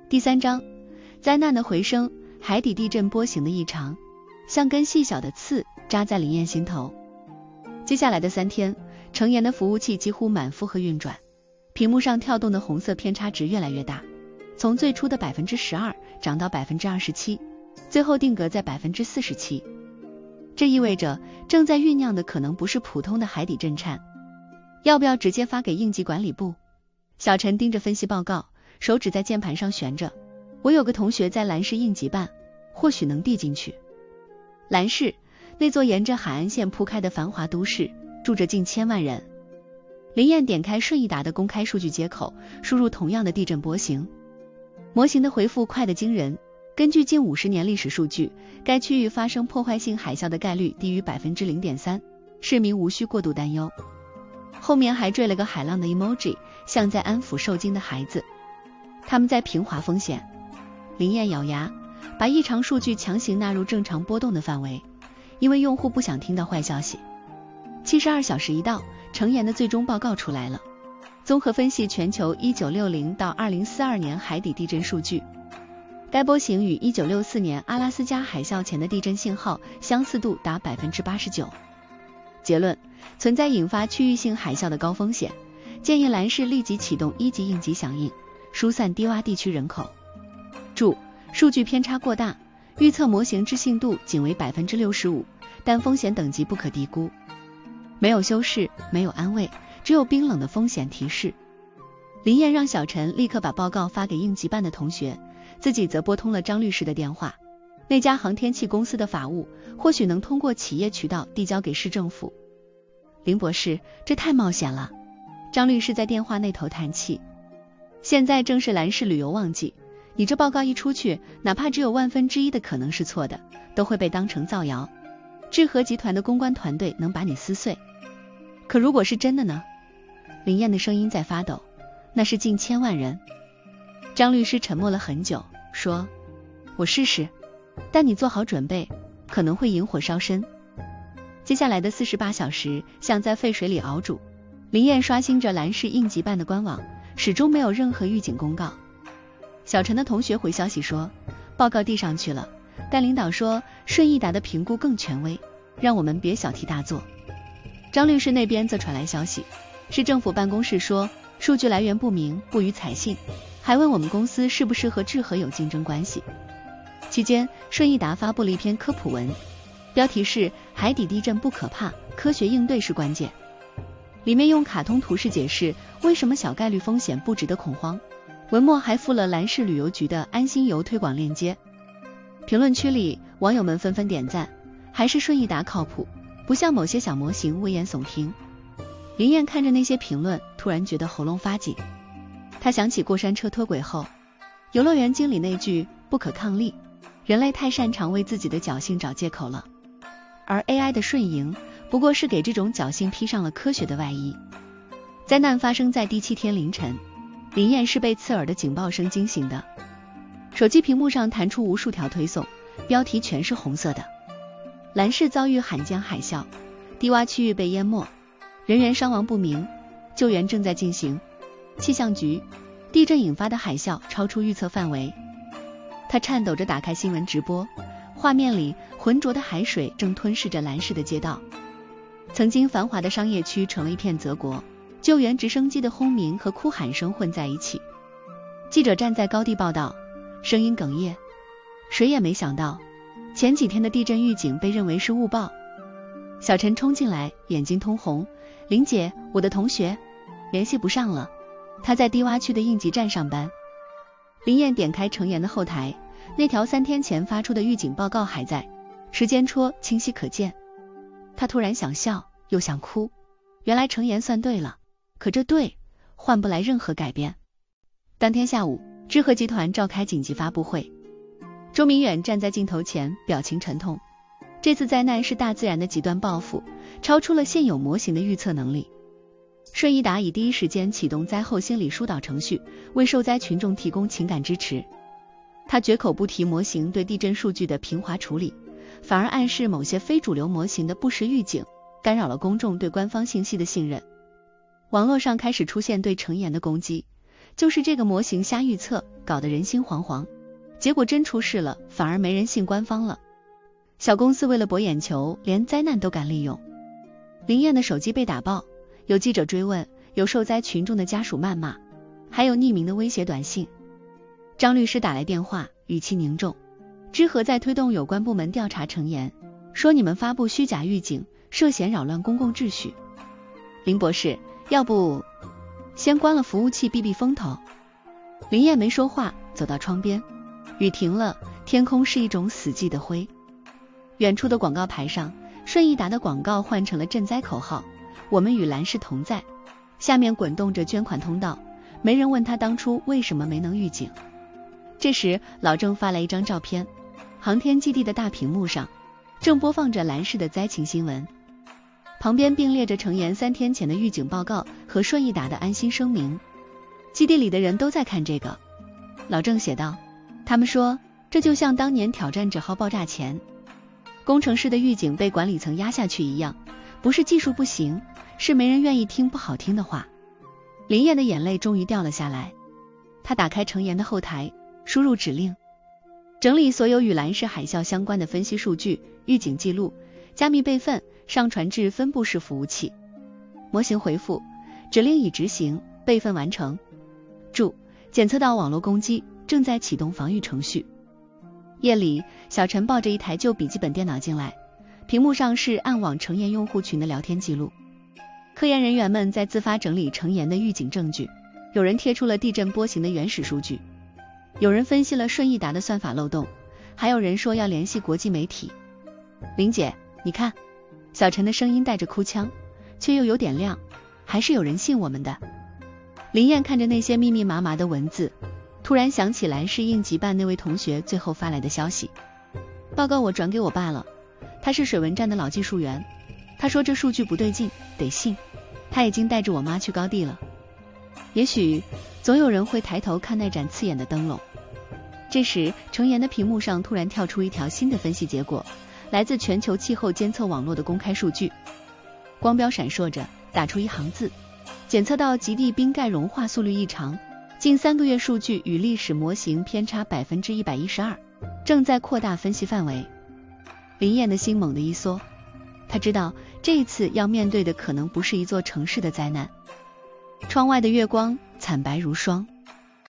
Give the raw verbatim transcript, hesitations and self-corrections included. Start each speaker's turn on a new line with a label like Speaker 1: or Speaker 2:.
Speaker 1: 第三章，灾难的回声。海底地震波形的异常，像根细小的刺扎在林燕心头。接下来的三天，程岩的服务器几乎满负荷运转，屏幕上跳动的红色偏差值越来越大，从最初的 百分之十二 涨到 百分之二十七， 最后定格在 百分之四十七。 这意味着正在酝酿的可能不是普通的海底震颤。要不要直接发给应急管理部？小陈盯着分析报告，手指在键盘上悬着。我有个同学在兰市应急办，或许能递进去。兰市，那座沿着海岸线铺开的繁华都市，住着近千万人。林燕点开顺义达的公开数据接口，输入同样的地震波形。模型的回复快得惊人，根据近五十年历史数据，该区域发生破坏性海啸的概率低于 百分之零点三， 市民无需过度担忧。后面还缀了个海浪的 emoji， 像在安抚受惊的孩子。他们在平滑风险。林燕咬牙，把异常数据强行纳入正常波动的范围，因为用户不想听到坏消息。七十二小时一到，程岩的最终报告出来了，综合分析全球一九六零到二零四二年海底地震数据。该波形与一九六四年阿拉斯加海啸前的地震信号相似度达 百分之八十九。 结论，存在引发区域性海啸的高风险，建议兰市立即启动一级应急响应，疏散低洼地区人口。注：数据偏差过大，预测模型置信度仅为 百分之六十五， 但风险等级不可低估。没有修饰，没有安慰，只有冰冷的风险提示。林燕让小陈立刻把报告发给应急办的同学，自己则拨通了张律师的电话。那家航天器公司的法务或许能通过企业渠道递交给市政府。林博士，这太冒险了。张律师在电话那头叹气。现在正是兰市旅游旺季，你这报告一出去，哪怕只有万分之一的可能是错的，都会被当成造谣。智和集团的公关团队能把你撕碎。可如果是真的呢？林燕的声音在发抖。那是近千万人。张律师沉默了很久，说：我试试，但你做好准备，可能会引火烧身。接下来的四十八小时像在沸水里熬煮。林燕刷新着兰市应急办的官网，始终没有任何预警公告。小陈的同学回消息说，报告递上去了，但领导说顺义达的评估更权威，让我们别小题大做。张律师那边则传来消息，市政府办公室说数据来源不明，不予采信，还问我们公司是不是和智和有竞争关系。期间，顺义达发布了一篇科普文，标题是海底地震不可怕，科学应对是关键。里面用卡通图示解释为什么小概率风险不值得恐慌。文末还附了兰市旅游局的安心游推广链接。评论区里网友们纷纷点赞，还是顺义达靠谱，不像某些小模型危言耸听。林燕看着那些评论，突然觉得喉咙发紧。他想起过山车脱轨后游乐园经理那句不可抗力，人类太擅长为自己的侥幸找借口了，而 A I 的顺赢不过是给这种侥幸披上了科学的外衣。灾难发生在第七天凌晨，林燕是被刺耳的警报声惊醒的。手机屏幕上弹出无数条推送，标题全是红色的。兰市遭遇罕见海啸，低洼区域被淹没，人员伤亡不明，救援正在进行。气象局，地震引发的海啸超出预测范围。他颤抖着打开新闻直播，画面里浑浊的海水正吞噬着兰市的街道。曾经繁华的商业区成了一片泽国，救援直升机的轰鸣和哭喊声混在一起。记者站在高地报道，声音哽咽。谁也没想到，前几天的地震预警被认为是误报。小陈冲进来，眼睛通红。林姐，我的同学联系不上了，他在低洼区的应急站上班。林燕点开程岩的后台，那条三天前发出的预警报告还在，时间戳清晰可见。他突然想笑，又想哭。原来程岩算对了，可这对换不来任何改变。当天下午，智和集团召开紧急发布会，周明远站在镜头前，表情沉痛。这次灾难是大自然的极端报复，超出了现有模型的预测能力。顺义达以第一时间启动灾后心理疏导程序，为受灾群众提供情感支持。他绝口不提模型对地震数据的平滑处理，反而暗示某些非主流模型的不实预警，干扰了公众对官方信息的信任。网络上开始出现对程岩的攻击， 就是这个模型瞎预测，搞得人心惶惶，结果真出事了，反而没人信官方了。小公司为了博眼球，连灾难都敢利用。林燕的手机被打爆，有记者追问，有受灾群众的家属谩骂，还有匿名的威胁短信。张律师打来电话，语气凝重，知和在推动有关部门调查程岩，说你们发布虚假预警，涉嫌扰乱公共秩序。林博士，要不先关了服务器避避风头。林燕没说话，走到窗边，雨停了，天空是一种死寂的灰。远处的广告牌上，顺义达的广告换成了赈灾口号，我们与蓝氏同在，下面滚动着捐款通道，没人问他当初为什么没能预警。这时老郑发来一张照片，航天基地的大屏幕上正播放着蓝氏的灾情新闻，旁边并列着程岩三天前的预警报告和顺义达的安心声明。基地里的人都在看这个。老郑写道，他们说这就像当年挑战者号爆炸前工程师的预警被管理层压下去一样，不是技术不行，是没人愿意听不好听的话。林燕的眼泪终于掉了下来，她打开程岩的后台，输入指令，整理所有与蓝氏海啸相关的分析数据、预警记录，加密备份，上传至分布式服务器。模型回复，指令已执行，备份完成。注：检测到网络攻击，正在启动防御程序。夜里，小陈抱着一台旧笔记本电脑进来，屏幕上是暗网程岩用户群的聊天记录。科研人员们在自发整理程岩的预警证据，有人贴出了地震波形的原始数据，有人分析了顺义达的算法漏洞，还有人说要联系国际媒体。林姐，你看，小陈的声音带着哭腔，却又有点亮，还是有人信我们的。林燕看着那些密密麻麻的文字，突然想起蓝氏应急办那位同学最后发来的消息，报告我转给我爸了，他是水文站的老技术员，他说这数据不对劲，得信，他已经带着我妈去高地了。也许总有人会抬头看那盏刺眼的灯笼。这时程岩的屏幕上突然跳出一条新的分析结果，来自全球气候监测网络的公开数据。光标闪烁着，打出一行字，检测到极地冰盖融化速率异常，近三个月数据与历史模型偏差 百分之一百一十二， 正在扩大分析范围。林燕的心猛地一缩，她知道这一次要面对的可能不是一座城市的灾难。窗外的月光惨白如霜。